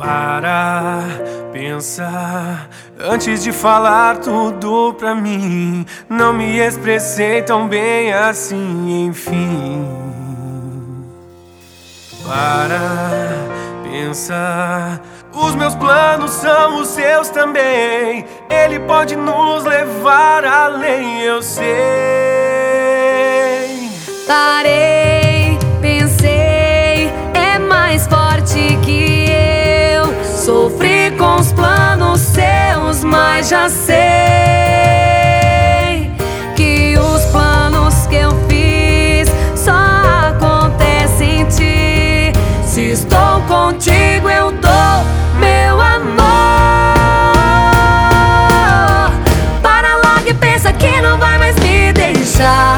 Para, pensar antes de falar tudo pra mim. Não me expressei tão bem assim, enfim. Para, pensar, os meus planos são os seus também. Ele pode nos levar além, eu sei. Parei, pensei, é mais forte que eu. Sofri com os planos seus, mas já sei que os planos que eu fiz só acontecem em ti. Se estou contigo, eu dou meu amor. Para logo e pensa que não vai mais me deixar.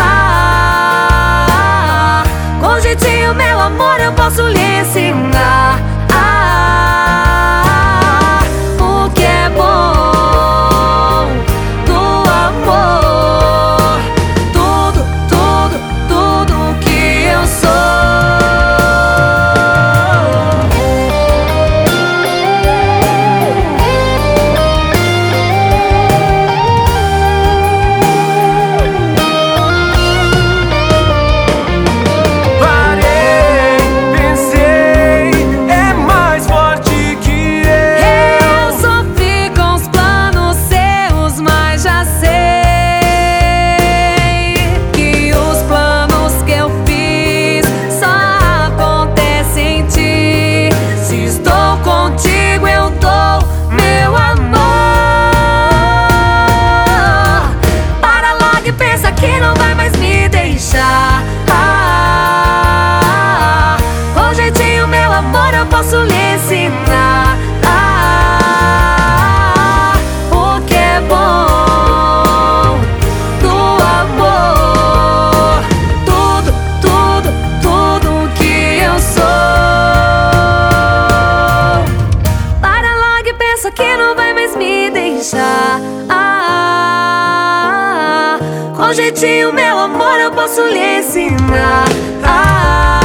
Com jeitinho, meu amor, eu posso lhe ensinar o que é bom do amor. Tudo, tudo, tudo que eu sou. Posso lhe ensinar o que é bom do amor. Tudo, tudo, tudo que eu sou. Para logo e pensa que não vai mais me deixar. Com jeitinho, meu amor, eu posso lhe ensinar